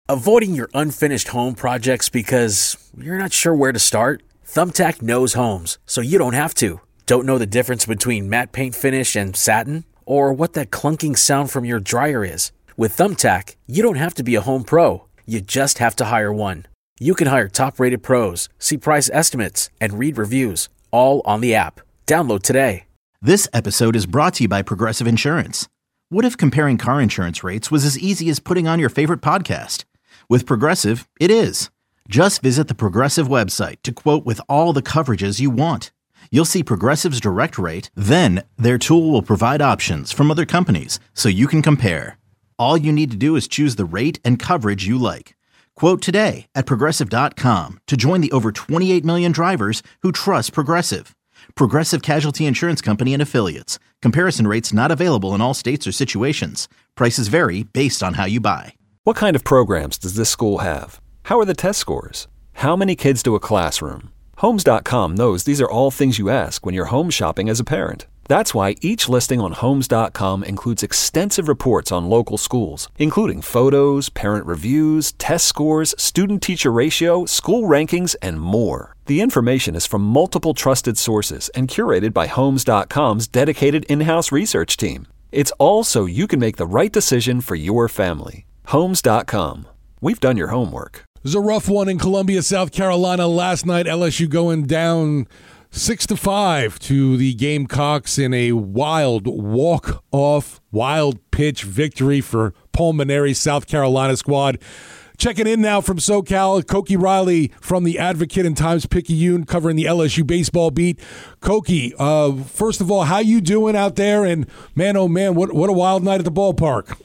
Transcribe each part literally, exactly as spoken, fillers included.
Avoiding your unfinished home projects because you're not sure where to start? Thumbtack knows homes, so you don't have to. Don't know the difference between matte paint finish and satin? Or what that clunking sound from your dryer is? With Thumbtack, you don't have to be a home pro. You just have to hire one. You can hire top-rated pros, see price estimates, and read reviews, all on the app. Download today. This episode is brought to you by Progressive Insurance. What if comparing car insurance rates was as easy as putting on your favorite podcast? With Progressive, it is. Just visit the Progressive website to quote with all the coverages you want. You'll see Progressive's direct rate, then their tool will provide options from other companies so you can compare. All you need to do is choose the rate and coverage you like. Quote today at Progressive dot com to join the over twenty-eight million drivers who trust Progressive. Progressive Casualty Insurance Company and Affiliates. Comparison rates not available in all states or situations. Prices vary based on how you buy. What kind of programs does this school have? How are the test scores? How many kids do a classroom? Homes dot com knows these are all things you ask when you're home shopping as a parent. That's why each listing on Homes dot com includes extensive reports on local schools, including photos, parent reviews, test scores, student-teacher ratio, school rankings, and more. The information is from multiple trusted sources and curated by Homes dot com's dedicated in-house research team. It's all so you can make the right decision for your family. Homes dot com. We've done your homework. It was a rough one in Columbia, South Carolina last night. L S U going down six to five to the Gamecocks in a wild walk-off, wild pitch victory for Paul Mainieri's South Carolina squad. Checking in now from SoCal, Koki Riley from the Advocate and Times-Picayune covering the L S U baseball beat. Koki, uh, first of all, how you doing out there? And man, oh man, what what a wild night at the ballpark.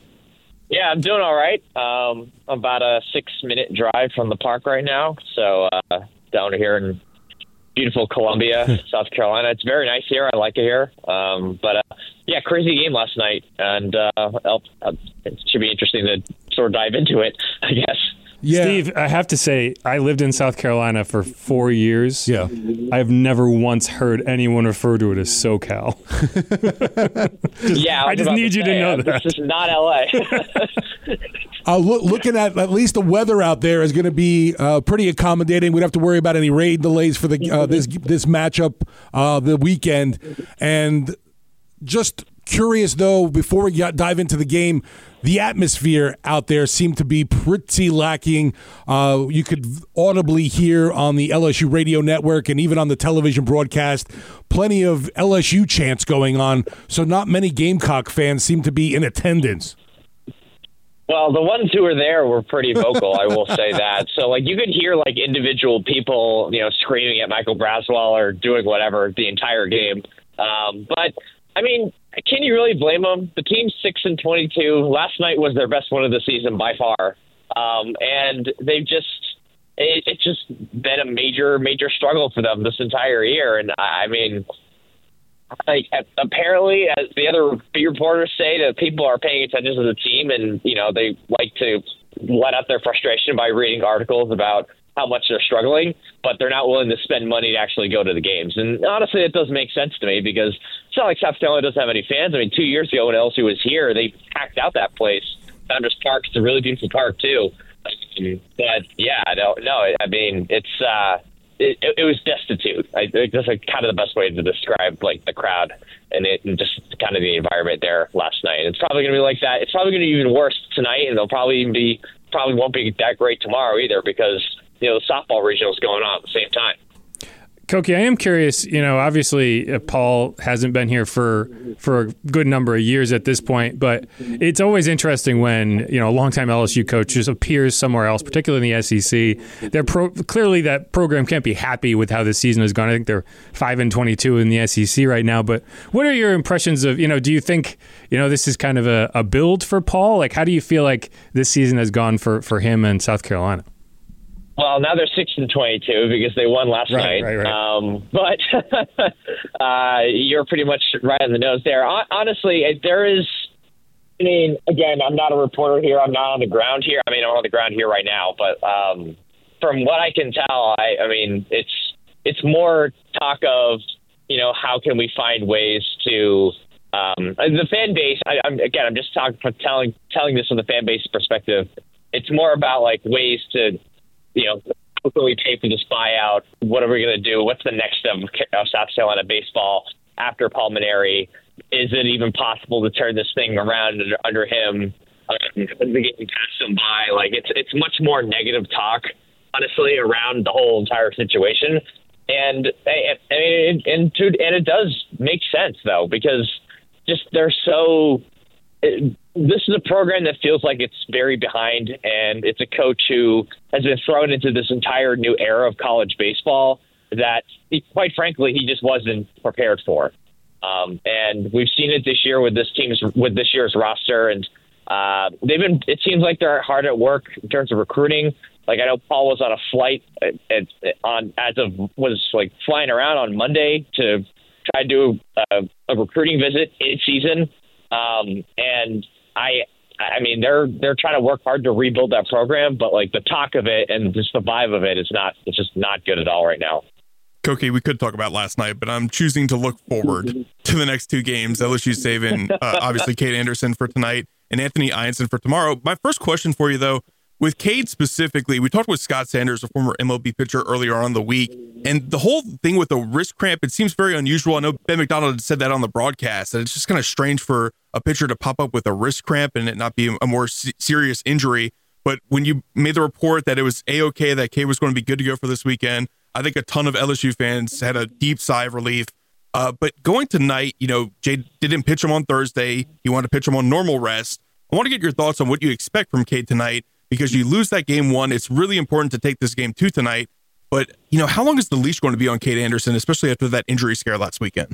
Yeah, I'm doing all right. Um, about a six-minute drive from the park right now, so uh, down here in beautiful Columbia, South Carolina. It's very nice here. I like it here. Um, but, uh, yeah, crazy game last night, and uh, it should be interesting to sort of dive into it, I guess. Yeah. Steve, I have to say, I lived in South Carolina for four years. Yeah. I've never once heard anyone refer to it as SoCal. just, yeah, I, I just need to you say, to know uh, that. This is not L A. uh, look, looking at at least the weather out there is going to be uh, pretty accommodating. We don't have to worry about any rain delays for the uh, this this matchup uh, the weekend. And just curious, though, before we got, dive into the game, the atmosphere out there seemed to be pretty lacking. Uh, you could audibly hear on the L S U radio network and even on the television broadcast plenty of L S U chants going on, so not many Gamecock fans seem to be in attendance. Well, the ones who were there were pretty vocal, I will say that. So, like, you could hear, like, individual people, you know, screaming at Michael Braswell or doing whatever the entire game. Um, but, I mean, can you really blame them? The team's six and twenty-two. Last night was their best one of the season by far, um, and they've just—it's it just been a major, major struggle for them this entire year. And I mean, like apparently, as the other beat reporters say, that people are paying attention to the team, and you know they like to let out their frustration by reading articles about how much they're struggling, but they're not willing to spend money to actually go to the games. And honestly, it does make sense to me because it's not like South Carolina doesn't have any fans. I mean, two years ago when L S U was here, they packed out that place. Founders Park, it's a really beautiful park too. But yeah, no, no, I mean, it's uh, it, it was destitute. I think that's like kind of the best way to describe like the crowd and it and just kind of the environment there last night. It's probably going to be like that. It's probably going to be even worse tonight, and they'll probably even be probably won't be that great tomorrow either because you know, the softball regional is going on at the same time. Koki, I am curious, you know, obviously uh, Paul hasn't been here for for a good number of years at this point, but it's always interesting when, you know, a longtime L S U coach just appears somewhere else, particularly in the S E C. They're pro- clearly that program can't be happy with how this season has gone. I think they're five and twenty-two in the S E C right now, but what are your impressions of, you know, do you think, you know, this is kind of a, a build for Paul? Like, how do you feel like this season has gone for, for him and South Carolina? Well, now they're six and twenty-two because they won last right, night. Right, right. Um, but uh, you're pretty much right on the nose there. Honestly, there is. I mean, again, I'm not a reporter here. I'm not on the ground here. I mean, I'm on the ground here right now. But um, from what I can tell, I, I mean, it's it's more talk of, you know, how can we find ways to um, the fan base. I, I'm again, I'm just talking telling telling this from the fan base perspective. it's more about like ways to, you know, how can we pay for this buyout? What are we going to do? What's the next step of South Carolina baseball after Paul Mainieri? Is it even possible to turn this thing around under, under him? Um, the game passed him by. Like it's it's much more negative talk, honestly, around the whole entire situation. And and and, to, and it does make sense though, because just they're so. It, this is a program that feels like it's very behind, and it's a coach who has been thrown into this entire new era of college baseball that, he, quite frankly, he just wasn't prepared for. Um, and we've seen it this year with this team's with this year's roster, and uh, they've been. It seems like they're hard at work in terms of recruiting. Like I know Paul was on a flight at, at, on as of was like flying around on Monday to try to do a, a recruiting visit in season. Um, and I, I mean, they're, they're trying to work hard to rebuild that program, but like the talk of it and just the vibe of it is not, it's just not good at all right now. Koki, we could talk about last night, but I'm choosing to look forward to the next two games. L S U saving, uh, obviously Cade Anderson for tonight and Anthony Ianson for tomorrow. My first question for you though, with Cade specifically, we talked with Scott Sanders, a former M L B pitcher, earlier on in the week, and the whole thing with the wrist cramp, it seems very unusual. I know Ben McDonald had said that on the broadcast, that it's just kind of strange for a pitcher to pop up with a wrist cramp and it not be a more c- serious injury. But when you made the report that it was A-okay, that Cade was going to be good to go for this weekend, I think a ton of L S U fans had a deep sigh of relief. Uh, but going tonight, you know, Jay didn't pitch him on Thursday. He wanted to pitch him on normal rest. I want to get your thoughts on what you expect from Cade tonight, because you lose that game one. It's really important to take this game two tonight. But, you know, how long is the leash going to be on Cade Anderson, especially after that injury scare last weekend?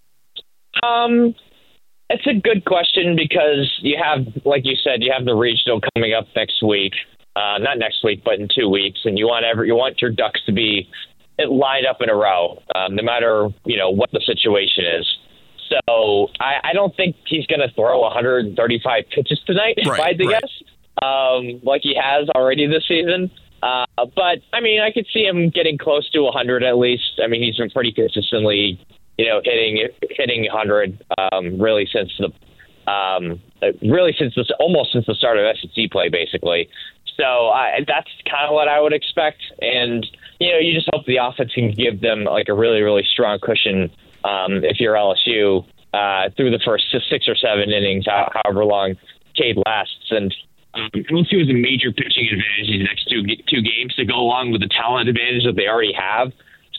Um, it's a good question because you have, like you said, you have the regional coming up next week. Uh, not next week, but in two weeks. And you want every, you want your ducks to be lined up in a row, um, no matter, you know, what the situation is. So I, I don't think he's going to throw one hundred thirty-five pitches tonight, right, if I had to right. guess. Um, like he has already this season. Uh, but, I mean, I could see him getting close to one hundred at least. I mean, he's been pretty consistently, you know, hitting hitting one hundred um, really since the um, really since the, almost since the start of S E C play, basically. So uh, that's kind of what I would expect. And, you know, you just hope the offense can give them like a really, really strong cushion um, if you're L S U uh, through the first six or seven innings, however long Cade lasts. And Um, L S U has a major pitching advantage these next two two games to go along with the talent advantage that they already have.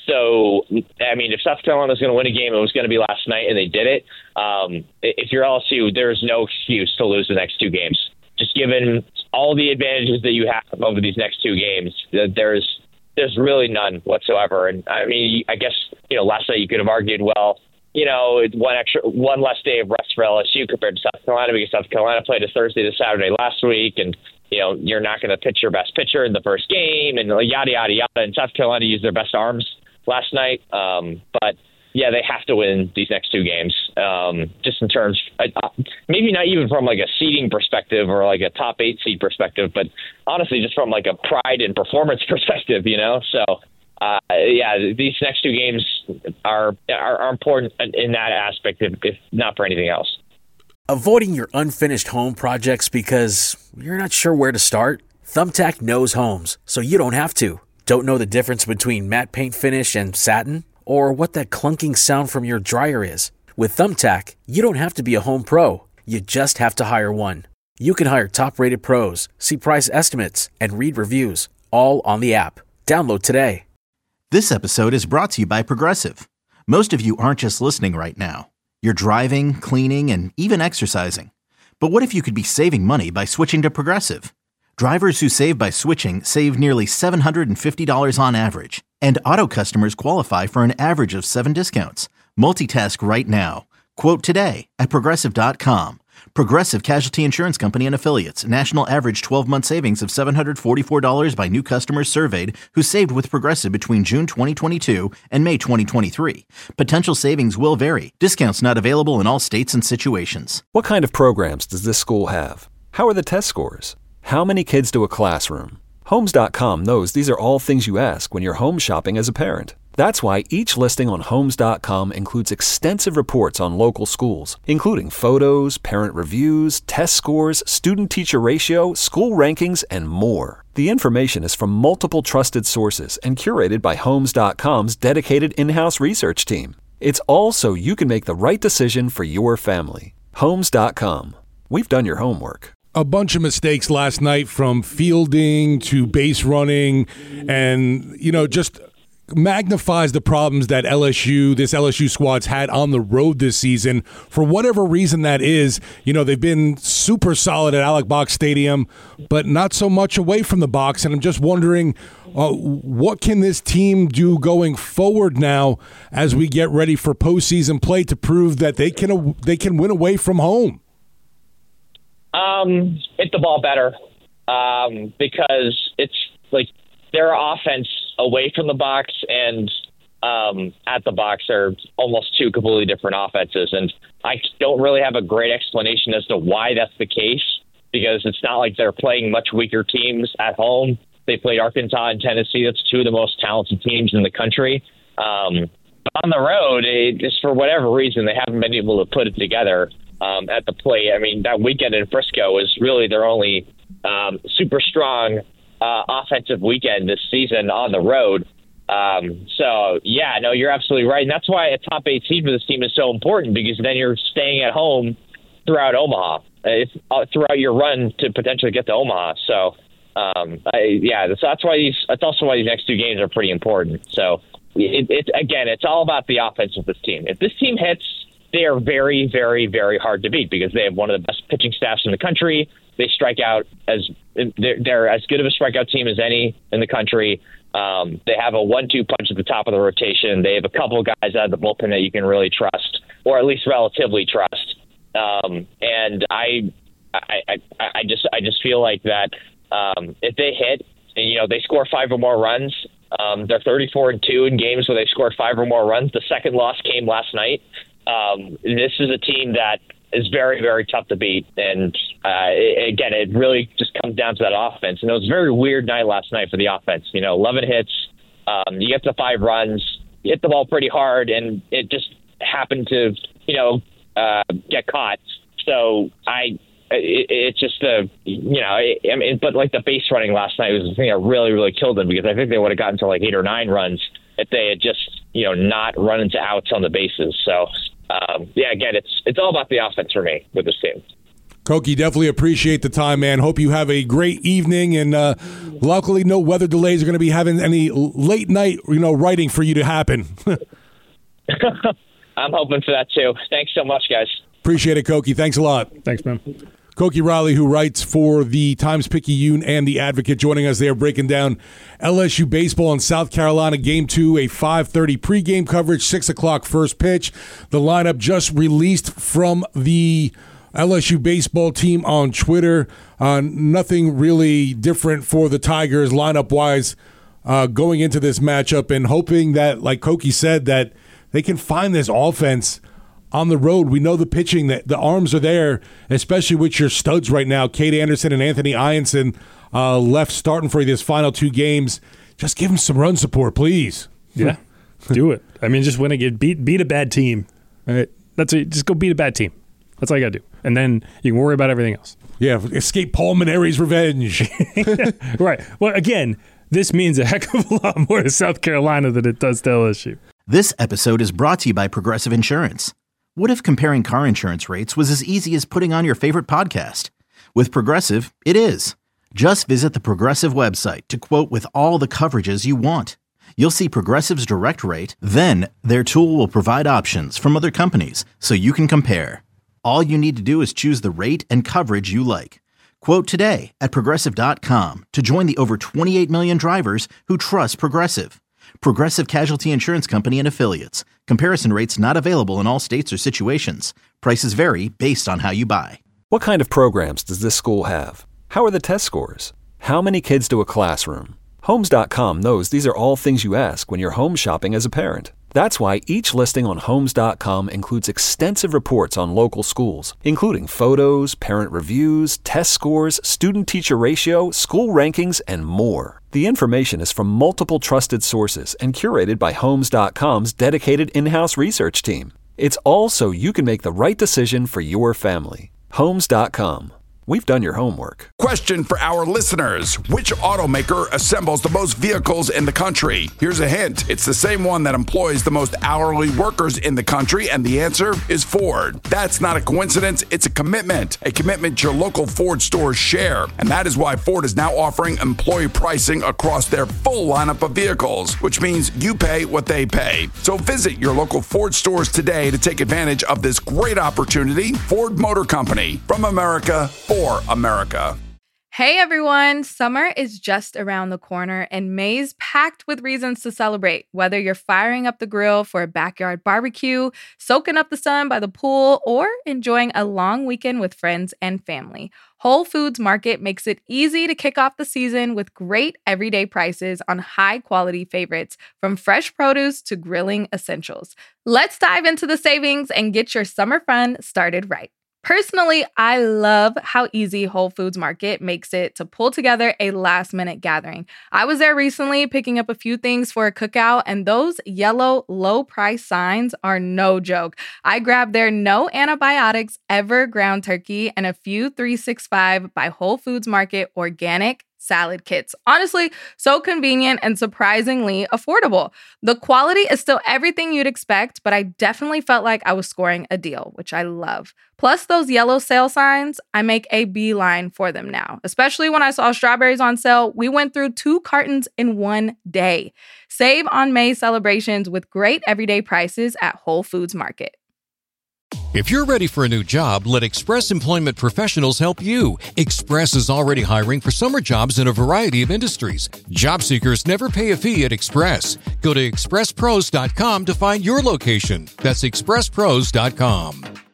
So, I mean, if South Carolina was going to win a game, it was going to be last night, and they did it. Um, if you're L S U, there's no excuse to lose the next two games. Just given all the advantages that you have over these next two games, there's there's really none whatsoever. And, I mean, I guess, you know, last night you could have argued, well, you know, one extra, one less day of rest for L S U compared to South Carolina because South Carolina played a Thursday to Saturday last week, and you know you're not going to pitch your best pitcher in the first game, and yada yada yada. And South Carolina used their best arms last night, um, but yeah, they have to win these next two games. Um, just in terms, uh, maybe not even from like a seeding perspective or like a top eight seed perspective, but honestly, just from like a pride and performance perspective, you know. So. Uh, yeah, these next two games are, are are important in that aspect, if, if not for anything else. Avoiding your unfinished home projects because you're not sure where to start? Thumbtack knows homes, so you don't have to. Don't know the difference between matte paint finish and satin? Or what that clunking sound from your dryer is? With Thumbtack, you don't have to be a home pro. You just have to hire one. You can hire top-rated pros, see price estimates, and read reviews, all on the app. Download today. This episode is brought to you by Progressive. Most of you aren't just listening right now. You're driving, cleaning, and even exercising. But what if you could be saving money by switching to Progressive? Drivers who save by switching save nearly seven hundred fifty dollars on average. And auto customers qualify for an average of seven discounts. Multitask right now. Quote today at Progressive dot com. Progressive Casualty Insurance Company and Affiliates. National average twelve-month savings of seven hundred forty-four dollars by new customers surveyed who saved with Progressive between June twenty twenty-two and May twenty twenty-three. Potential savings will vary. Discounts not available in all states and situations. What kind of programs does this school have? How are the test scores? How many kids do a classroom? Homes dot com knows these are all things you ask when you're home shopping as a parent. That's why each listing on Homes dot com includes extensive reports on local schools, including photos, parent reviews, test scores, student-teacher ratio, school rankings, and more. The information is from multiple trusted sources and curated by Homes dot com's dedicated in-house research team. It's all so you can make the right decision for your family. Homes dot com. We've done your homework. A bunch of mistakes last night, from fielding to base running, and, you know, just magnifies the problems that L S U, this L S U squad's had on the road this season. For whatever reason that is, you know, they've been super solid at Alex Box Stadium, but not so much away from the box. And I'm just wondering, uh, what can this team do going forward now as we get ready for postseason play to prove that they can they can win away from home? Um, hit the ball better, um, because it's like their offense away from the box and um, at the box are almost two completely different offenses. And I don't really have a great explanation as to why that's the case, because it's not like they're playing much weaker teams at home. They played Arkansas and Tennessee. That's two of the most talented teams in the country. Um, but on the road, it, just for whatever reason, they haven't been able to put it together um, at the plate. I mean, that weekend in Frisco was really their only um, super strong Uh, offensive weekend this season on the road. Um, so, yeah, no, you're absolutely right. And that's why a top eight seed for this team is so important, because then you're staying at home throughout Omaha, it's, uh, throughout your run to potentially get to Omaha. So, um, I, yeah, that's, that's why these. That's also why these next two games are pretty important. So, it, it, again, it's all about the offense with this team. If this team hits, they are very, very, very hard to beat, because they have one of the best pitching staffs in the country. They strike out as they're, they're as good of a strikeout team as any in the country. Um, they have a one two punch at the top of the rotation. They have a couple guys out of the bullpen that you can really trust, or at least relatively trust. Um, and I, I, I, I just, I just feel like that um, if they hit, and, you know, they score five or more runs, um, they're thirty-four and two in games where they scored five or more runs. The second loss came last night. Um, this is a team that is very, very tough to beat. And uh, it, again, it really just comes down to that offense. And it was a very weird night last night for the offense. You know, eleven hits, um, you get to five runs, you hit the ball pretty hard, and it just happened to, you know, uh, get caught. So I, it, it's just a, you know, I mean, but like the base running last night was the thing that really, really killed them, because I think they would have gotten to like eight or nine runs if they had just, you know, not run into outs on the bases. So, Um, yeah, again, it's it's all about the offense for me with this team. Koki, definitely appreciate the time, man. Hope you have a great evening, and uh, luckily no weather delays are going to be having any late night, you know, writing for you to happen. I'm hoping for that too. Thanks so much, guys. Appreciate it, Koki. Thanks a lot. Thanks, man. Koki Riley, who writes for the Times-Picayune and the Advocate, joining us there, breaking down L S U baseball in South Carolina, Game two, a five thirty pregame coverage, six o'clock first pitch. The lineup just released from the L S U baseball team on Twitter. Uh, nothing really different for the Tigers lineup-wise uh, going into this matchup, and hoping that, like Koki said, that they can find this offense on the road. We know the pitching, that the arms are there, especially with your studs right now, Cade Anderson and Anthony Ianson, uh, left starting for this final two games. Just give them some run support, please. Yeah, do it. I mean, just win a game, beat beat a bad team. All right, that's it. Just go beat a bad team. That's all you got to do, and then you can worry about everything else. Yeah, escape Paul Maneri's revenge. Right. Well, again, this means a heck of a lot more to South Carolina than it does to L S U. This episode is brought to you by Progressive Insurance. What if comparing car insurance rates was as easy as putting on your favorite podcast? With Progressive, it is. Just visit the Progressive website to quote with all the coverages you want. You'll see Progressive's direct rate, then their tool will provide options from other companies so you can compare. All you need to do is choose the rate and coverage you like. Quote today at Progressive dot com to join the over twenty-eight million drivers who trust Progressive. Progressive Casualty Insurance Company and Affiliates. Comparison rates not available in all states or situations. Prices vary based on how you buy. What kind of programs does this school have? How are the test scores? How many kids do a classroom? Homes dot com knows these are all things you ask when you're home shopping as a parent. That's why each listing on Homes dot com includes extensive reports on local schools, including photos, parent reviews, test scores, student-teacher ratio, school rankings, and more. The information is from multiple trusted sources and curated by Homes dot com's dedicated in-house research team. It's all so you can make the right decision for your family. Homes dot com. We've done your homework. Question for our listeners. Which automaker assembles the most vehicles in the country? Here's a hint. It's the same one that employs the most hourly workers in the country, and the answer is Ford. That's not a coincidence. It's a commitment. A commitment your local Ford stores share. And that is why Ford is now offering employee pricing across their full lineup of vehicles, which means you pay what they pay. So visit your local Ford stores today to take advantage of this great opportunity. Ford Motor Company. From America, for America. Hey everyone, summer is just around the corner and May's packed with reasons to celebrate. Whether you're firing up the grill for a backyard barbecue, soaking up the sun by the pool, or enjoying a long weekend with friends and family, Whole Foods Market makes it easy to kick off the season with great everyday prices on high-quality favorites, from fresh produce to grilling essentials. Let's dive into the savings and get your summer fun started right. Personally, I love how easy Whole Foods Market makes it to pull together a last-minute gathering. I was there recently picking up a few things for a cookout, and those yellow low-price signs are no joke. I grabbed their no antibiotics ever ground turkey and a few three sixty-five by Whole Foods Market organic salad kits. Honestly, so convenient and surprisingly affordable. The quality is still everything you'd expect, but I definitely felt like I was scoring a deal, which I love. Plus those yellow sale signs, I make a beeline for them now. Especially when I saw strawberries on sale, we went through two cartons in one day. Save on May celebrations with great everyday prices at Whole Foods Market. If you're ready for a new job, let Express Employment Professionals help you. Express is already hiring for summer jobs in a variety of industries. Job seekers never pay a fee at Express. Go to express pros dot com to find your location. That's express pros dot com.